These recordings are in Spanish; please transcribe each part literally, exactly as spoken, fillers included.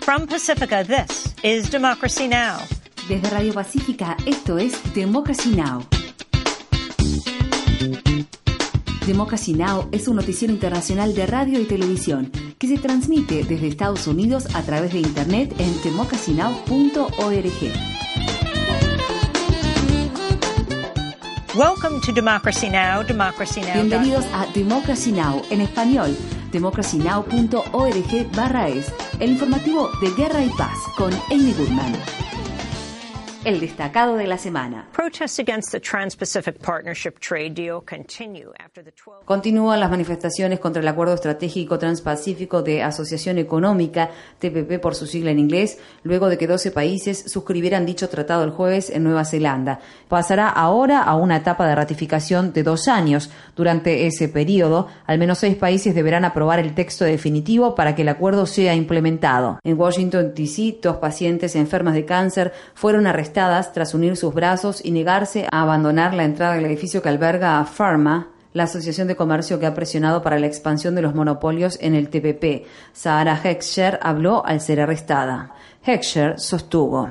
From Pacifica, this is Democracy Now! Desde Radio Pacífica, esto es Democracy Now! Democracy Now! Es un noticiero internacional de radio y televisión que se transmite desde Estados Unidos a través de Internet en democracy now punto org. Welcome to Democracy Now! Democracy Now. Bienvenidos a Democracy Now! En español, democracy now punto org barra es, el informativo de Guerra y Paz con Amy Goodman. El destacado de la semana. Protests against the Trans-Pacific Partnership trade deal continue after the twelve Continúan las manifestaciones contra el Acuerdo Estratégico Transpacífico de Asociación Económica, T P P por su sigla en inglés, luego de que doce países suscribieran dicho tratado el jueves en Nueva Zelanda. Pasará ahora a una etapa de ratificación de dos años. Durante ese periodo, al menos seis países deberán aprobar el texto definitivo para que el acuerdo sea implementado. En Washington, D C, dos pacientes enfermas de cáncer fueron arrestadas tras unir sus brazos y negarse a abandonar la entrada del edificio que alberga a Pharma, la asociación de comercio que ha presionado para la expansión de los monopolios en el T P P. Sarah Heckscher habló al ser arrestada. Heckscher sostuvo: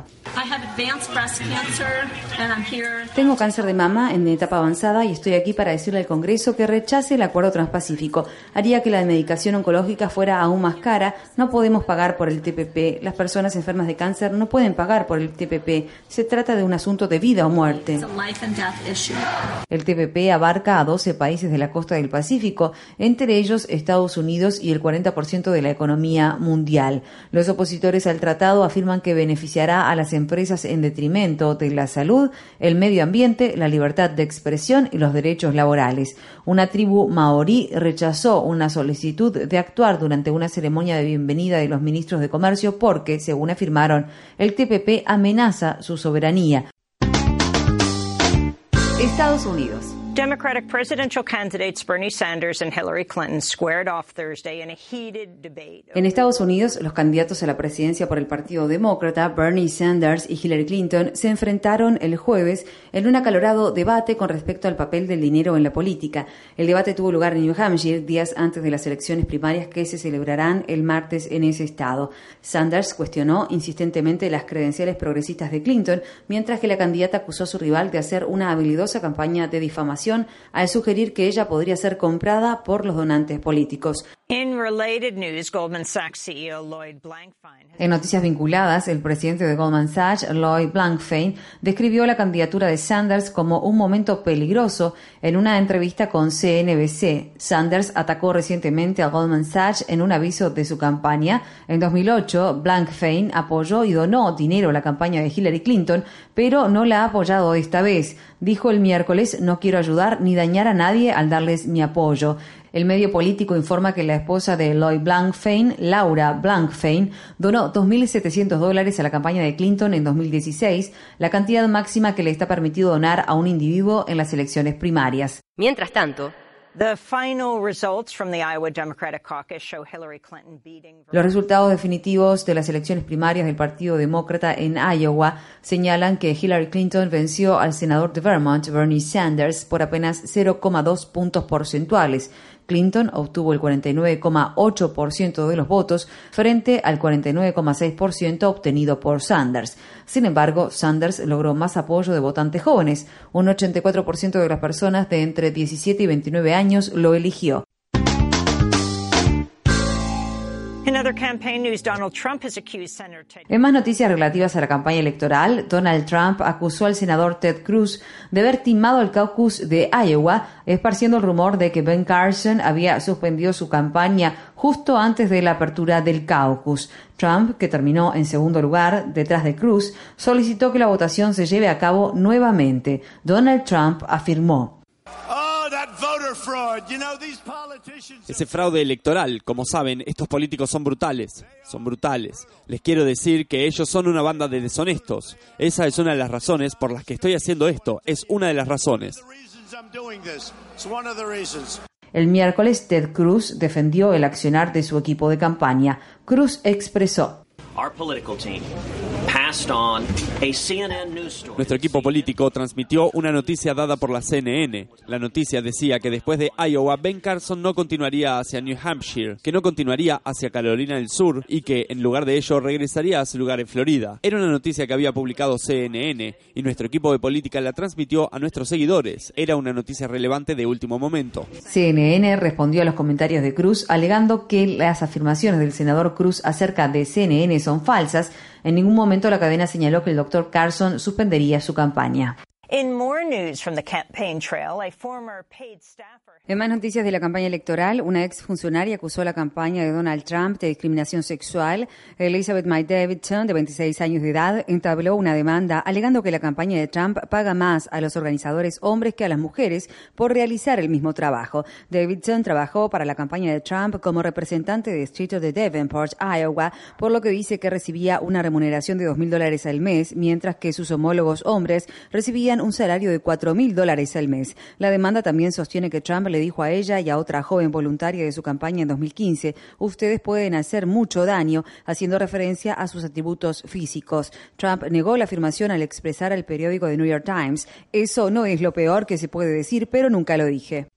Tengo cáncer de mama en etapa avanzada y estoy aquí para decirle al Congreso que rechace el acuerdo transpacífico. Haría que la medicación oncológica fuera aún más cara. No podemos pagar por el T P P. Las personas enfermas de cáncer no pueden pagar por el T P P. Se trata de un asunto de vida o muerte. El T P P abarca a doce países de la costa del Pacífico, entre ellos Estados Unidos y el cuarenta por ciento de la economía mundial. Los opositores al tratado afirman que beneficiará a las empresas en detrimento de la salud, el medio ambiente, la libertad de expresión y los derechos laborales. Una tribu maorí rechazó una solicitud de actuar durante una ceremonia de bienvenida de los ministros de comercio porque, según afirmaron, el T P P amenaza su soberanía. Estados Unidos. Democratic presidential candidates Bernie Sanders and Hillary Clinton squared off Thursday in a heated debate. En Estados Unidos, los candidatos a la presidencia por el Partido Demócrata, Bernie Sanders y Hillary Clinton, se enfrentaron el jueves en un acalorado debate con respecto al papel del dinero en la política. El debate tuvo lugar en New Hampshire días antes de las elecciones primarias que se celebrarán el martes en ese estado. Sanders cuestionó insistentemente las credenciales progresistas de Clinton, mientras que la candidata acusó a su rival de hacer una habilidosa campaña de difamación al sugerir que ella podría ser comprada por los donantes políticos. In related news, Goldman Sachs C E O Lloyd Blankfein. En noticias vinculadas, el presidente de Goldman Sachs, Lloyd Blankfein, describió la candidatura de Sanders como un momento peligroso en una entrevista con C N B C. Sanders atacó recientemente a Goldman Sachs en un aviso de su campaña. En dos mil ocho, Blankfein apoyó y donó dinero a la campaña de Hillary Clinton, pero no la ha apoyado esta vez. Dijo el miércoles: no quiero ayudar ni dañar a nadie al darles mi apoyo. El medio político informa que la esposa de Lloyd Blankfein, Laura Blankfein, donó dos mil setecientos dólares a la campaña de Clinton en dos mil dieciséis, la cantidad máxima que le está permitido donar a un individuo en las elecciones primarias. Mientras tanto, The final results from the Iowa Democratic Caucus show Hillary Clinton beating. Los resultados definitivos de las elecciones primarias del Partido Demócrata en Iowa señalan que Hillary Clinton venció al senador de Vermont, Bernie Sanders, por apenas cero coma dos puntos porcentuales. Clinton obtuvo el cuarenta y nueve coma ocho por ciento de los votos frente al cuarenta y nueve coma seis por ciento obtenido por Sanders. Sin embargo, Sanders logró más apoyo de votantes jóvenes. Un ochenta y cuatro por ciento de las personas de entre diecisiete y veintinueve años lo eligió. En más noticias relativas a la campaña electoral, Donald Trump acusó al senador Ted Cruz de haber timado el caucus de Iowa, esparciendo el rumor de que Ben Carson había suspendido su campaña justo antes de la apertura del caucus. Trump, que terminó en segundo lugar detrás de Cruz, solicitó que la votación se lleve a cabo nuevamente. Donald Trump afirmó: Ese fraude electoral, como saben, estos políticos son brutales, son brutales. Les quiero decir que ellos son una banda de deshonestos. Esa es una de las razones por las que estoy haciendo esto, es una de las razones. El miércoles, Ted Cruz defendió el accionar de su equipo de campaña. Cruz expresó: Our political team passed Nuestro equipo político transmitió una noticia dada por la C N N. La noticia decía que después de Iowa, Ben Carson no continuaría hacia New Hampshire, que no continuaría hacia Carolina del Sur y que, en lugar de ello, regresaría a su lugar en Florida. Era una noticia que había publicado C N N y nuestro equipo de política la transmitió a nuestros seguidores. Era una noticia relevante de último momento. C N N respondió a los comentarios de Cruz alegando que las afirmaciones del senador Cruz acerca de C N N son falsas. En ningún momento la cadena señaló que el doctor Carson suspendería su campaña. En más noticias de la campaña electoral, una exfuncionaria acusó a la campaña de Donald Trump de discriminación sexual. Elizabeth May Davidson, de veintiséis años de edad, entabló una demanda alegando que la campaña de Trump paga más a los organizadores hombres que a las mujeres por realizar el mismo trabajo. Davidson trabajó para la campaña de Trump como representante de distrito de Davenport, Iowa, por lo que dice que recibía una remuneración de dos mil dólares al mes, mientras que sus homólogos hombres recibían un salario de cuatro mil dólares al mes. La demanda también sostiene que Trump le dijo a ella y a otra joven voluntaria de su campaña en dos mil quince, ustedes pueden hacer mucho daño, haciendo referencia a sus atributos físicos. Trump negó la afirmación al expresar al periódico The New York Times, eso no es lo peor que se puede decir, pero nunca lo dije.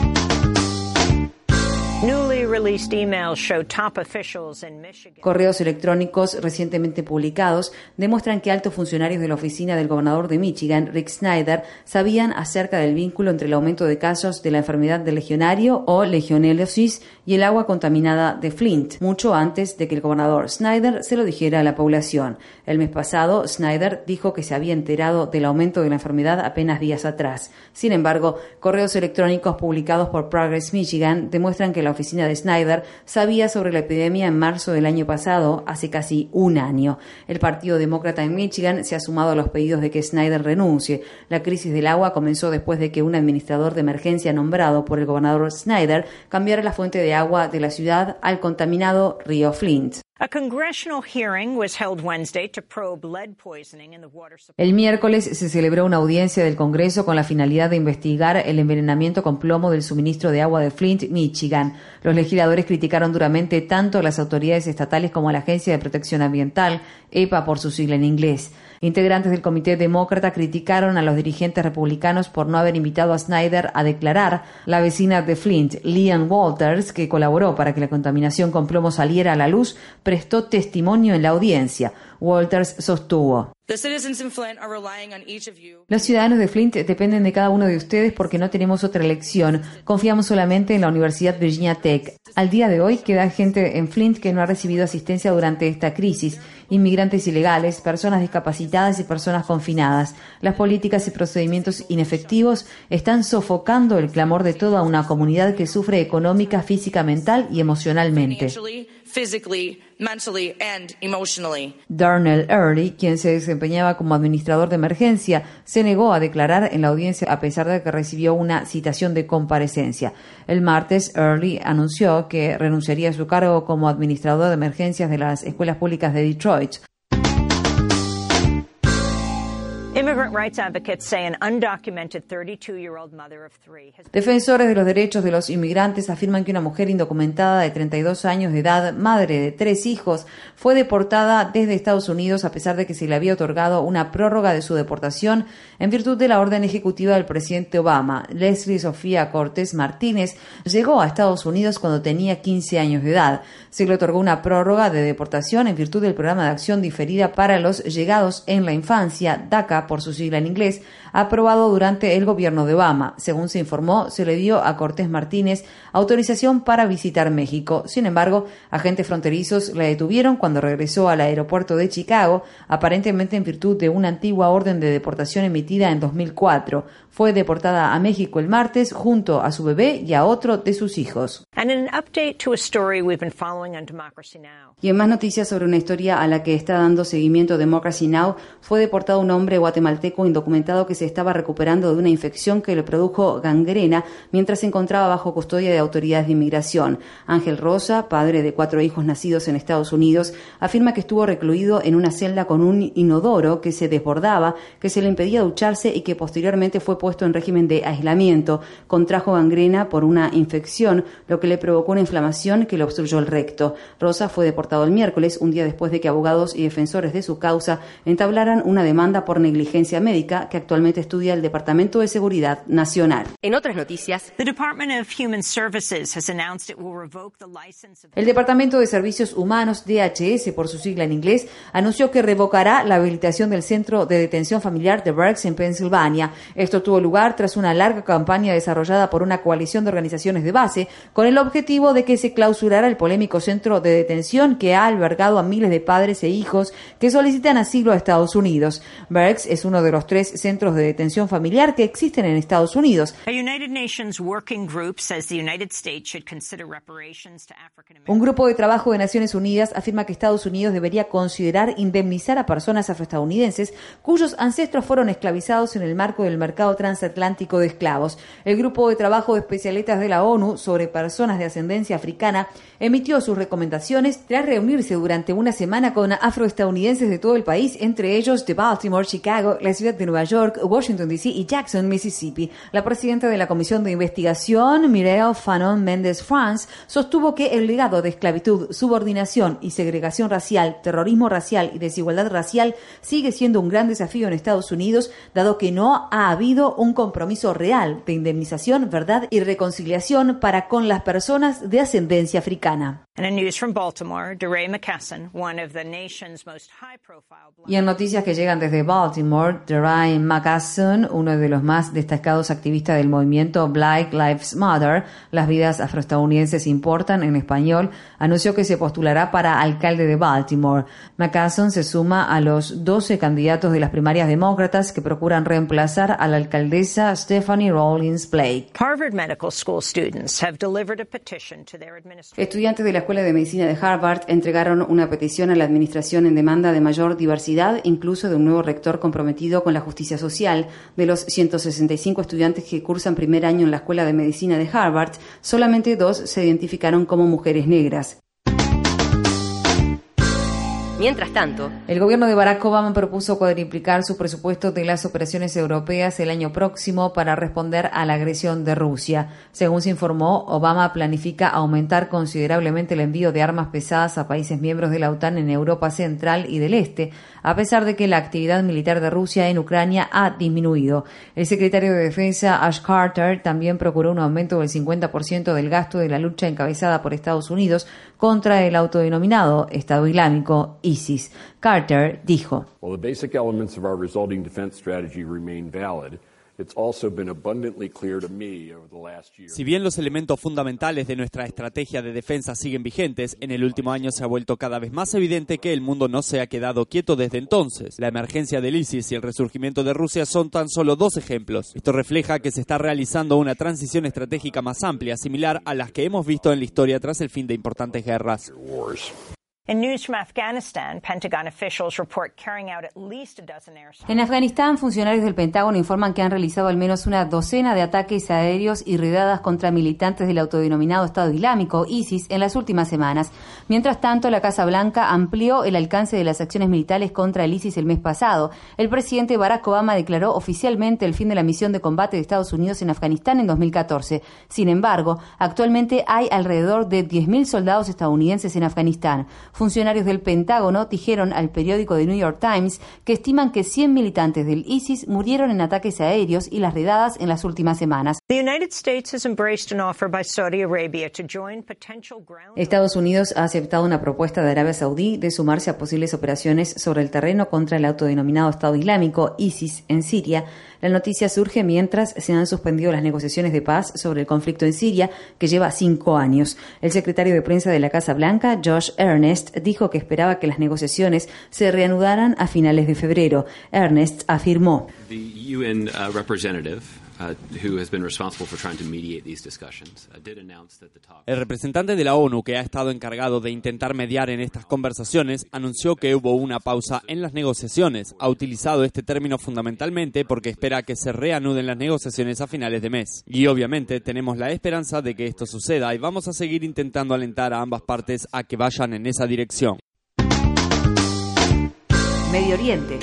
Correos electrónicos recientemente publicados demuestran que altos funcionarios de la oficina del gobernador de Michigan, Rick Snyder, sabían acerca del vínculo entre el aumento de casos de la enfermedad del legionario o legionellosis y el agua contaminada de Flint, mucho antes de que el gobernador Snyder se lo dijera a la población. El mes pasado, Snyder dijo que se había enterado del aumento de la enfermedad apenas días atrás. Sin embargo, correos electrónicos publicados por Progress Michigan demuestran que la oficina de Snyder sabía sobre la epidemia en marzo del año pasado, hace casi un año. El Partido Demócrata en Michigan se ha sumado a los pedidos de que Snyder renuncie. La crisis del agua comenzó después de que un administrador de emergencia nombrado por el gobernador Snyder cambiara la fuente de agua de la ciudad al contaminado río Flint. El miércoles se celebró una audiencia del Congreso con la finalidad de investigar el envenenamiento con plomo del suministro de agua de Flint, Michigan. Los legisladores criticaron duramente tanto a las autoridades estatales como a la Agencia de Protección Ambiental, E P A por su sigla en inglés. Integrantes del Comité Demócrata criticaron a los dirigentes republicanos por no haber invitado a Snyder a declarar. La vecina de Flint, Leanne Walters, que colaboró para que la contaminación con plomo saliera a la luz, prestó testimonio en la audiencia. Walters sostuvo: los ciudadanos de Flint dependen de cada uno de ustedes porque no tenemos otra elección. Confiamos solamente en la Universidad Virginia Tech. Al día de hoy queda gente en Flint que no ha recibido asistencia durante esta crisis. Inmigrantes ilegales, personas discapacitadas y personas confinadas. Las políticas y procedimientos inefectivos están sofocando el clamor de toda una comunidad que sufre económica, física, mental y emocionalmente. Physically, mentally, and emotionally. Darnell Early, quien se desempeñaba como administrador de emergencia, se negó a declarar en la audiencia a pesar de que recibió una citación de comparecencia. El martes, Early anunció que renunciaría a su cargo como administrador de emergencias de las escuelas públicas de Detroit. Defensores de los derechos de los inmigrantes afirman que una mujer indocumentada de treinta y dos años de edad, madre de tres hijos, fue deportada desde Estados Unidos a pesar de que se le había otorgado una prórroga de su deportación en virtud de la orden ejecutiva del presidente Obama. Leslie Sofía Cortés Martínez llegó a Estados Unidos cuando tenía quince años de edad. Se le otorgó una prórroga de deportación en virtud del Programa de Acción Diferida para los Llegados en la Infancia, DACA por su sigla en inglés, aprobado durante el gobierno de Obama. Según se informó, se le dio a Cortés Martínez autorización para visitar México. Sin embargo, agentes fronterizos la detuvieron cuando regresó al aeropuerto de Chicago, aparentemente en virtud de una antigua orden de deportación emitida en dos mil cuatro. Fue deportada a México el martes junto a su bebé y a otro de sus hijos. Y en más noticias sobre una historia a la que está dando seguimiento Democracy Now!, fue deportado un hombre guatemalteco indocumentado que se estaba recuperando de una infección que le produjo gangrena mientras se encontraba bajo custodia de autoridades de inmigración. Ángel Rosa, padre de cuatro hijos nacidos en Estados Unidos, afirma que estuvo recluido en una celda con un inodoro que se desbordaba, que se le impedía ducharse y que posteriormente fue puesto en régimen de aislamiento. Contrajo gangrena por una infección, lo que que le provocó una inflamación que le obstruyó el recto. Rosa fue deportado el miércoles, un día después de que abogados y defensores de su causa entablaran una demanda por negligencia médica que actualmente estudia el Departamento de Seguridad Nacional. En otras noticias, el Departamento de Servicios Humanos, D H S por su sigla en inglés, anunció que revocará la habilitación del Centro de Detención Familiar de Berks en Pensilvania. Esto tuvo lugar tras una larga campaña desarrollada por una coalición de organizaciones de base con el objetivo de que se clausurara el polémico centro de detención que ha albergado a miles de padres e hijos que solicitan asilo a Estados Unidos. Berks es uno de los tres centros de detención familiar que existen en Estados Unidos. Un grupo de trabajo de Naciones Unidas afirma que Estados Unidos debería considerar indemnizar a personas afroestadounidenses cuyos ancestros fueron esclavizados en el marco del mercado transatlántico de esclavos. El grupo de trabajo de especialistas de la ONU sobre personas de ascendencia africana emitió sus recomendaciones tras reunirse durante una semana con afroestadounidenses de todo el país, entre ellos de Baltimore, Chicago, la ciudad de Nueva York, Washington D C y Jackson, Mississippi. La presidenta de la Comisión de Investigación, Mireille Fanon Méndez France, sostuvo que el legado de esclavitud, subordinación y segregación racial, terrorismo racial y desigualdad racial sigue siendo un gran desafío en Estados Unidos, dado que no ha habido un compromiso real de indemnización, verdad y reconciliación para con las personas de ascendencia africana. Y en noticias que llegan desde Baltimore, DeRay McCasson, uno de los más destacados activistas del movimiento Black Lives Matter, las vidas afroestadounidenses importan en español, anunció que se postulará para alcalde de Baltimore. McCasson se suma a los doce candidatos de las primarias demócratas que procuran reemplazar a la alcaldesa Stephanie Rawlings Blake. Harvard Medical School students have delivered a petition to their administration. Estudiantes de la Escuela de Medicina de Harvard entregaron una petición a la administración en demanda de mayor diversidad, incluso de un nuevo rector comprometido con la justicia social. De los ciento sesenta y cinco estudiantes que cursan primer año en la Escuela de Medicina de Harvard, solamente dos se identificaron como mujeres negras. Mientras tanto, el gobierno de Barack Obama propuso cuadriplicar su presupuesto de las operaciones europeas el año próximo para responder a la agresión de Rusia. Según se informó, Obama planifica aumentar considerablemente el envío de armas pesadas a países miembros de la OTAN en Europa Central y del Este, a pesar de que la actividad militar de Rusia en Ucrania ha disminuido. El secretario de Defensa, Ash Carter, también procuró un aumento del cincuenta por ciento del gasto de la lucha encabezada por Estados Unidos contra el autodenominado Estado Islámico, ISIS. Carter dijo: While the basic elements of our resulting defense strategy remain valid, it's also been abundantly clear to me over the last year. Si bien los elementos fundamentales de nuestra estrategia de defensa siguen vigentes, en el último año se ha vuelto cada vez más evidente que el mundo no se ha quedado quieto desde entonces. La emergencia del ISIS y el resurgimiento de Rusia son tan solo dos ejemplos. Esto refleja que se está realizando una transición estratégica más amplia, similar a las que hemos visto en la historia tras el fin de importantes guerras. In news from Afghanistan, Pentagon officials report carrying out at least a dozen airstrikes. En Afganistán, funcionarios del Pentágono informan que han realizado al menos una docena de ataques aéreos y redadas contra militantes del autodenominado Estado Islámico, ISIS, en las últimas semanas. Mientras tanto, la Casa Blanca amplió el alcance de las acciones militares contra el ISIS el mes pasado. El presidente Barack Obama declaró oficialmente el fin de la misión de combate de Estados Unidos en Afganistán en dos mil catorce. Sin embargo, actualmente hay alrededor de diez mil soldados estadounidenses en Afganistán. Funcionarios del Pentágono dijeron al periódico The New York Times que estiman que cien militantes del ISIS murieron en ataques aéreos y las redadas en las últimas semanas. Estados Unidos ha aceptado una propuesta de Arabia Saudí de sumarse a posibles operaciones sobre el terreno contra el autodenominado Estado Islámico, ISIS, en Siria. La noticia surge mientras se han suspendido las negociaciones de paz sobre el conflicto en Siria, que lleva cinco años. El secretario de prensa de la Casa Blanca, Josh Earnest, dijo que esperaba que las negociaciones se reanudaran a finales de febrero. Earnest afirmó: The U N uh, representative Uh, who has been responsible for trying to mediate these discussions, uh, did announce that the talk... El representante de la ONU, que ha estado encargado de intentar mediar en estas conversaciones, anunció que hubo una pausa en las negociaciones. Ha utilizado este término fundamentalmente porque espera que se reanuden las negociaciones a finales de mes. Y obviamente tenemos la esperanza de que esto suceda y vamos a seguir intentando alentar a ambas partes a que vayan en esa dirección. Medio Oriente.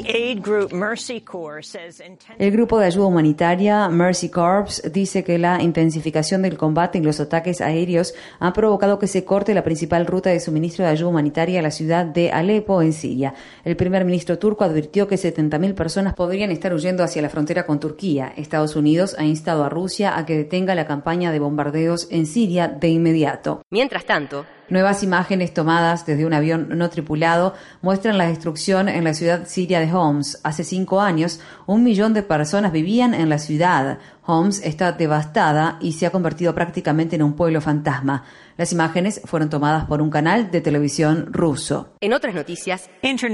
El grupo de ayuda humanitaria Mercy Corps dice que la intensificación del combate y los ataques aéreos han provocado que se corte la principal ruta de suministro de ayuda humanitaria a la ciudad de Alepo, en Siria. El primer ministro turco advirtió que setenta mil personas podrían estar huyendo hacia la frontera con Turquía. Estados Unidos ha instado a Rusia a que detenga la campaña de bombardeos en Siria de inmediato. Mientras tanto, nuevas imágenes tomadas desde un avión no tripulado muestran la destrucción en la ciudad siria de Homs. Hace cinco años, un millón de personas vivían en la ciudad. Homs está devastada y se ha convertido prácticamente en un pueblo fantasma. Las imágenes fueron tomadas por un canal de televisión ruso. En otras noticias,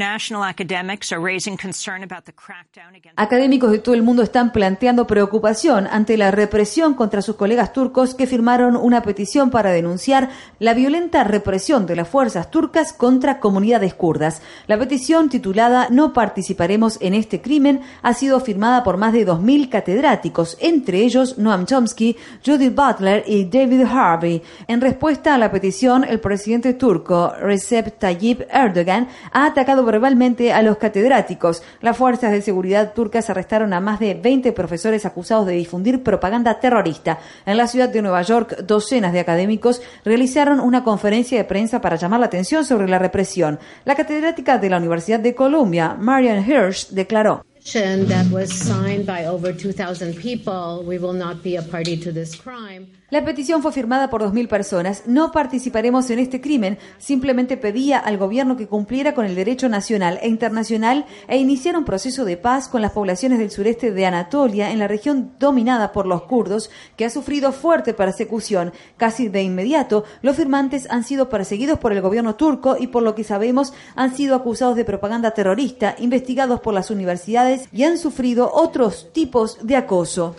académicos de todo el mundo están planteando preocupación ante la represión contra sus colegas turcos que firmaron una petición para denunciar la violenta represión de las fuerzas turcas contra comunidades kurdas. La petición, titulada "No participaremos en este crimen", ha sido firmada por más de dos mil catedráticos, entre ellos Noam Chomsky, Judith Butler y David Harvey. En respuesta a la petición, el presidente turco Recep Tayyip Erdogan ha atacado verbalmente a los catedráticos. Las fuerzas de seguridad turcas arrestaron a más de veinte profesores acusados de difundir propaganda terrorista. En la ciudad de Nueva York, docenas de académicos realizaron una conferencia de prensa para llamar la atención sobre la represión. La catedrática de la Universidad de Columbia, Marian Hirsch, declaró: that was signed by over two thousand people. We will not be a party to this crime. La petición fue firmada por dos mil personas. No participaremos en este crimen. Simplemente pedía al gobierno que cumpliera con el derecho nacional e internacional e iniciara un proceso de paz con las poblaciones del sureste de Anatolia, en la región dominada por los kurdos, que ha sufrido fuerte persecución. Casi de inmediato, los firmantes han sido perseguidos por el gobierno turco y, por lo que sabemos, han sido acusados de propaganda terrorista, investigados por las universidades y han sufrido otros tipos de acoso.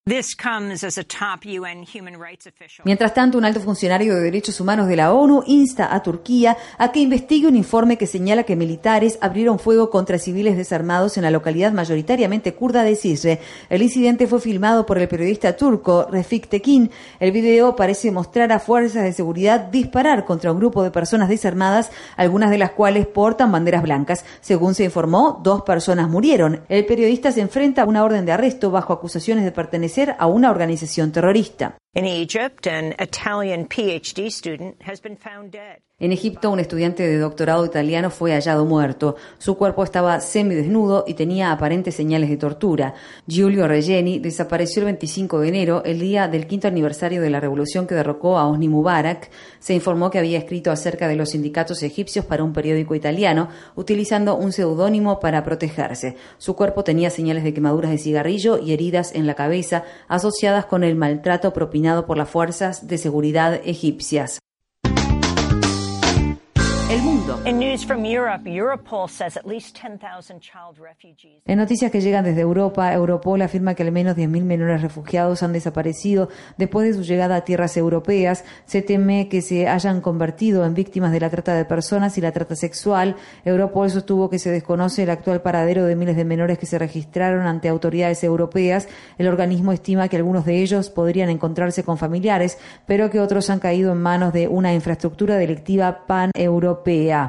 Mientras tanto, un alto funcionario de derechos humanos de la ONU insta a Turquía a que investigue un informe que señala que militares abrieron fuego contra civiles desarmados en la localidad mayoritariamente kurda de Cizre. El incidente fue filmado por el periodista turco Refik Tekin. El video parece mostrar a fuerzas de seguridad disparar contra un grupo de personas desarmadas, algunas de las cuales portan banderas blancas. Según se informó, dos personas murieron. El periodista se enfrenta a una orden de arresto bajo acusaciones de pertenecer a una organización terrorista. In Egypt, an Italian PhD student has been found dead. En Egipto, un estudiante de doctorado italiano fue hallado muerto. Su cuerpo estaba semidesnudo y tenía aparentes señales de tortura. Giulio Regeni desapareció el veinticinco de enero, el día del quinto aniversario de la revolución que derrocó a Hosni Mubarak. Se informó que había escrito acerca de los sindicatos egipcios para un periódico italiano, utilizando un seudónimo para protegerse. Su cuerpo tenía señales de quemaduras de cigarrillo y heridas en la cabeza, asociadas con el maltrato propinado por las fuerzas de seguridad egipcias. El mundo. En noticias que llegan desde Europa, Europol afirma que al menos diez mil menores refugiados han desaparecido después de su llegada a tierras europeas. Se teme que se hayan convertido en víctimas de la trata de personas y la trata sexual. Europol sostuvo que se desconoce el actual paradero de miles de menores que se registraron ante autoridades europeas. El organismo estima que algunos de ellos podrían encontrarse con familiares, pero que otros han caído en manos de una infraestructura delictiva pan-europea.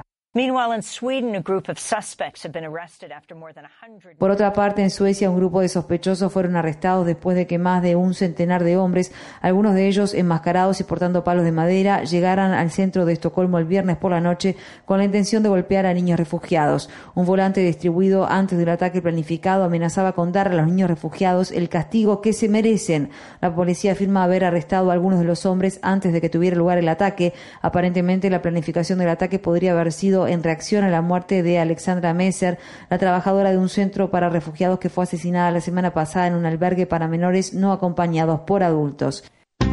Por otra parte, en Suecia, un grupo de sospechosos fueron arrestados después de que más de un centenar de hombres, algunos de ellos enmascarados y portando palos de madera, llegaran al centro de Estocolmo el viernes por la noche con la intención de golpear a niños refugiados. Un volante distribuido antes del ataque planificado amenazaba con dar a los niños refugiados el castigo que se merecen. La policía afirma haber arrestado a algunos de los hombres antes de que tuviera lugar el ataque. Aparentemente, la planificación del ataque podría haber sido en reacción a la muerte de Alexandra Messer, la trabajadora de un centro para refugiados que fue asesinada la semana pasada en un albergue para menores no acompañados por adultos.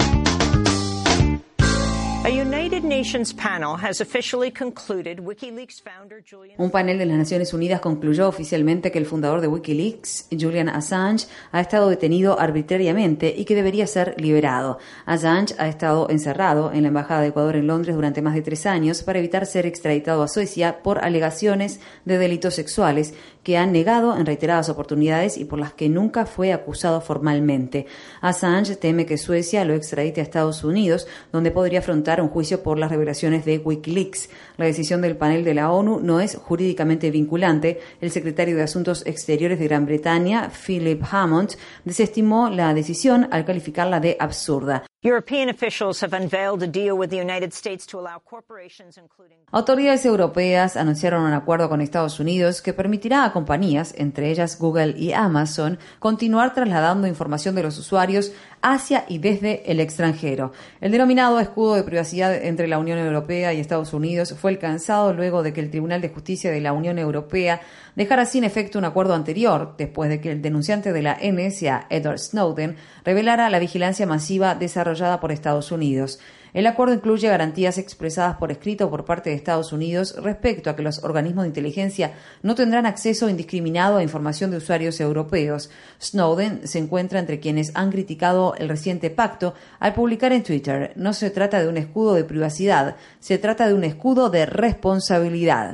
Un panel de las Naciones Unidas concluyó oficialmente que el fundador de Wikileaks, Julian Assange, ha estado detenido arbitrariamente y que debería ser liberado. Assange ha estado encerrado en la Embajada de Ecuador en Londres durante más de tres años para evitar ser extraditado a Suecia por alegaciones de delitos sexuales que han negado en reiteradas oportunidades y por las que nunca fue acusado formalmente. Assange teme que Suecia lo extradite a Estados Unidos, donde podría afrontar un juicio por las revelaciones de Wikileaks. La decisión del panel de la ONU no es jurídicamente vinculante. El secretario de Asuntos Exteriores de Gran Bretaña, Philip Hammond, desestimó la decisión al calificarla de absurda. Autoridades europeas anunciaron un acuerdo con Estados Unidos que permitirá a compañías, entre ellas Google y Amazon, continuar trasladando información de los usuarios hacia y desde el extranjero. El denominado escudo de privacidad entre la Unión Europea y Estados Unidos fue alcanzado luego de que el Tribunal de Justicia de la Unión Europea dejara sin efecto un acuerdo anterior, después de que el denunciante de la N S A, Edward Snowden, revelara la vigilancia masiva desarrollada por Estados Unidos. El acuerdo incluye garantías expresadas por escrito por parte de Estados Unidos respecto a que los organismos de inteligencia no tendrán acceso indiscriminado a información de usuarios europeos. Snowden se encuentra entre quienes han criticado el reciente pacto al publicar en Twitter: no se trata de un escudo de privacidad, se trata de un escudo de responsabilidad.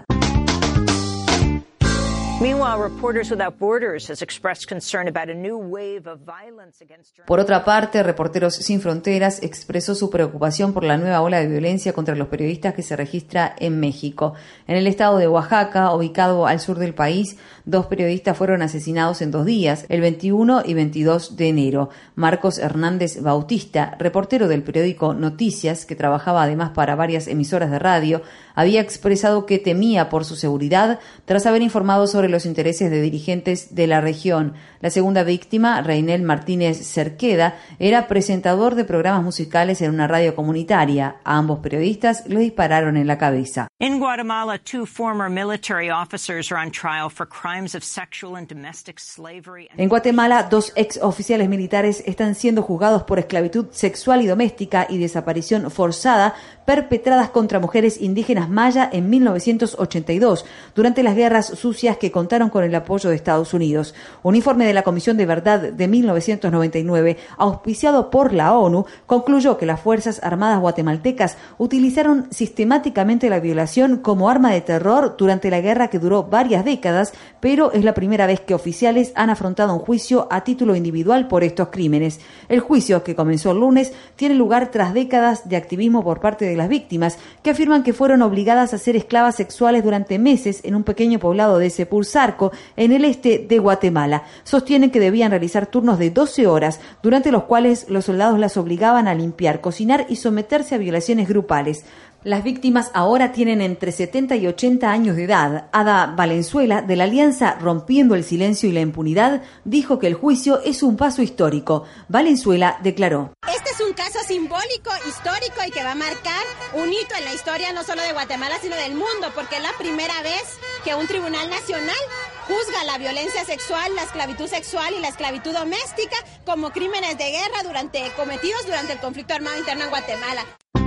Por otra parte, Reporteros Sin Fronteras expresó su preocupación por la nueva ola de violencia contra los periodistas que se registra en México. En el estado de Oaxaca, ubicado al sur del país, dos periodistas fueron asesinados en dos días, el veintiuno y veintidós de enero. Marcos Hernández Bautista, reportero del periódico Noticias, que trabajaba además para varias emisoras de radio, había expresado que temía por su seguridad tras haber informado sobre los intereses de dirigentes de la región. La segunda víctima, Reinel Martínez Cerqueda, era presentador de programas musicales en una radio comunitaria. A ambos periodistas le dispararon en la cabeza. In Guatemala, two former military officers are on trial for crimes of sexual and domestic slavery. En Guatemala, dos ex oficiales militares están siendo juzgados por esclavitud sexual y doméstica y desaparición forzada perpetradas contra mujeres indígenas maya en mil novecientos ochenta y dos, durante las guerras sucias que contaron con el apoyo de Estados Unidos. Un informe de la Comisión de Verdad de mil novecientos noventa y nueve, auspiciado por la ONU, concluyó que las Fuerzas Armadas guatemaltecas utilizaron sistemáticamente la violación como arma de terror durante la guerra que duró varias décadas, pero es la primera vez que oficiales han afrontado un juicio a título individual por estos crímenes. El juicio, que comenzó el lunes, tiene lugar tras décadas de activismo por parte de las víctimas, que afirman que fueron obligadas a ser esclavas sexuales durante meses en un pequeño poblado de Sepulsarco, en el este de Guatemala. Sostienen que debían realizar turnos de doce horas, durante los cuales los soldados las obligaban a limpiar, cocinar y someterse a violaciones grupales. Las víctimas ahora tienen entre setenta y ochenta años de edad. Ada Valenzuela, de la alianza Rompiendo el Silencio y la Impunidad, dijo que el juicio es un paso histórico. Valenzuela declaró: Este es un caso simbólico, histórico y que va a marcar un hito en la historia no solo de Guatemala, sino del mundo, porque es la primera vez que un tribunal nacional juzga la violencia sexual, la esclavitud sexual y la esclavitud doméstica como crímenes de guerra durante, cometidos durante el conflicto armado interno en Guatemala.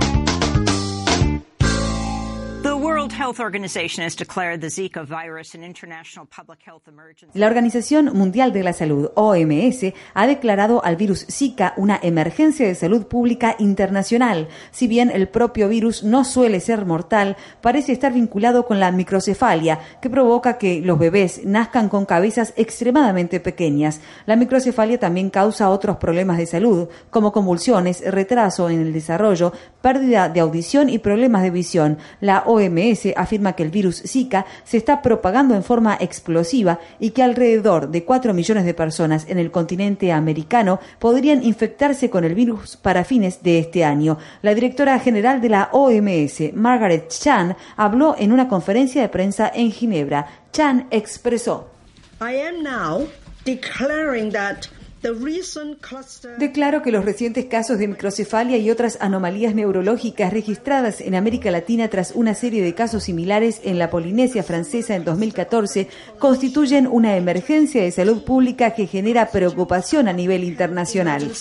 The World Health Organization has declared the Zika virus an international public health emergency. La Organización Mundial de la Salud, O M S, ha declarado al virus Zika una emergencia de salud pública internacional. Si bien el propio virus no suele ser mortal, parece estar vinculado con la microcefalia, que provoca que los bebés nazcan con cabezas extremadamente pequeñas. La microcefalia también causa otros problemas de salud, como convulsiones, retraso en el desarrollo, pérdida de audición y problemas de visión. La O M S afirma que el virus Zika se está propagando en forma explosiva y que alrededor de cuatro millones de personas en el continente americano podrían infectarse con el virus para fines de este año. La directora general de la O M S, Margaret Chan, habló en una conferencia de prensa en Ginebra. Chan expresó: I am now declaring that Declaro que los recientes casos de microcefalia y otras anomalías neurológicas registradas en América Latina tras una serie de casos similares en la Polinesia Francesa en dos mil catorce constituyen una emergencia de salud pública que genera preocupación a nivel internacional.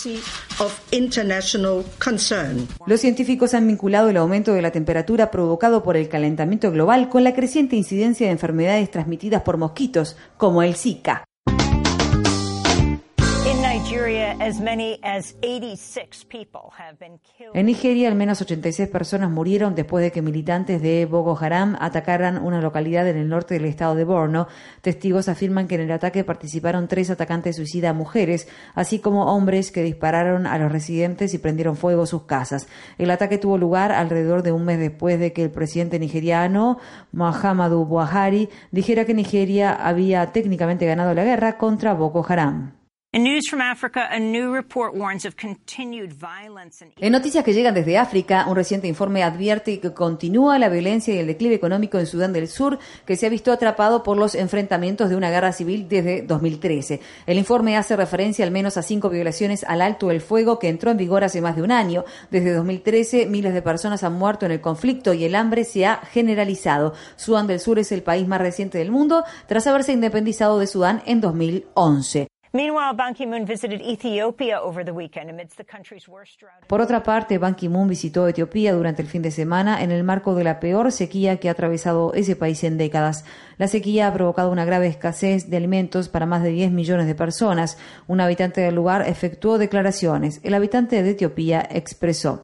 Los científicos han vinculado el aumento de la temperatura provocado por el calentamiento global con la creciente incidencia de enfermedades transmitidas por mosquitos, como el Zika. En Nigeria, al menos ochenta y seis personas murieron después de que militantes de Boko Haram atacaran una localidad en el norte del estado de Borno. Testigos afirman que en el ataque participaron tres atacantes suicidas mujeres, así como hombres que dispararon a los residentes y prendieron fuego sus casas. El ataque tuvo lugar alrededor de un mes después de que el presidente nigeriano, Muhammadu Buhari, dijera que Nigeria había técnicamente ganado la guerra contra Boko Haram. In news from Africa, a new report warns of continued violence and... En noticias que llegan desde África, un reciente informe advierte que continúa la violencia y el declive económico en Sudán del Sur, que se ha visto atrapado por los enfrentamientos de una guerra civil desde dos mil trece. El informe hace referencia al menos a cinco violaciones al alto el fuego que entró en vigor hace más de un año. Desde dos mil trece, miles de personas han muerto en el conflicto y el hambre se ha generalizado. Sudán del Sur es el país más reciente del mundo, tras haberse independizado de Sudán en dos mil once. Meanwhile, Ban Ki-moon visited Ethiopia over the weekend amidst the country's worst drought. Por otra parte, Ban Ki-moon visitó Etiopía durante el fin de semana en el marco de la peor sequía que ha atravesado ese país en décadas. La sequía ha provocado una grave escasez de alimentos para más de diez millones de personas. Un habitante del lugar efectuó declaraciones. El habitante de Etiopía expresó: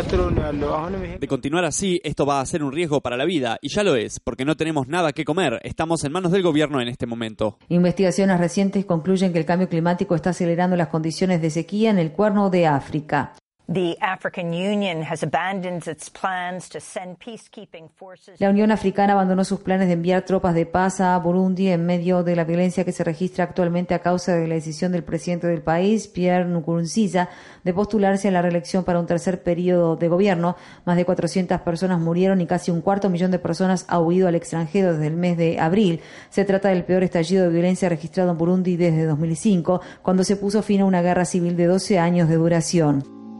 de continuar así, esto va a ser un riesgo para la vida, y ya lo es, porque no tenemos nada que comer. Estamos en manos del gobierno en este momento. Investigaciones recientes concluyen que el cambio climático está acelerando las condiciones de sequía en el Cuerno de África. The African Union has abandoned its plans to send peacekeeping forces. La Unión Africana abandonó sus planes de enviar tropas de paz a Burundi en medio de la violencia que se registra actualmente a causa de la decisión del presidente del país, Pierre Nkurunziza, de postularse a la reelección para un tercer periodo de gobierno. Más de cuatrocientas personas murieron y casi un cuarto millón de personas ha huido al extranjero desde el mes de abril. Se trata del peor estallido de violencia registrado en Burundi desde dos mil cinco, cuando se puso fin a una guerra civil de doce años de duración.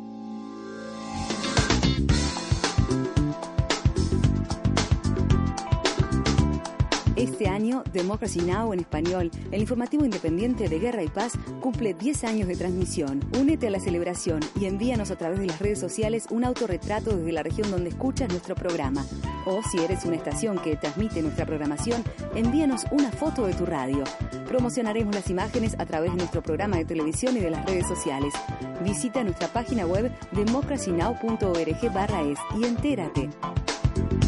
Este año, Democracy Now! En español, el informativo independiente de Guerra y Paz, cumple diez años de transmisión. Únete a la celebración y envíanos a través de las redes sociales un autorretrato desde la región donde escuchas nuestro programa. O si eres una estación que transmite nuestra programación, envíanos una foto de tu radio. Promocionaremos las imágenes a través de nuestro programa de televisión y de las redes sociales. Visita nuestra página web democracy now punto org barra es y entérate.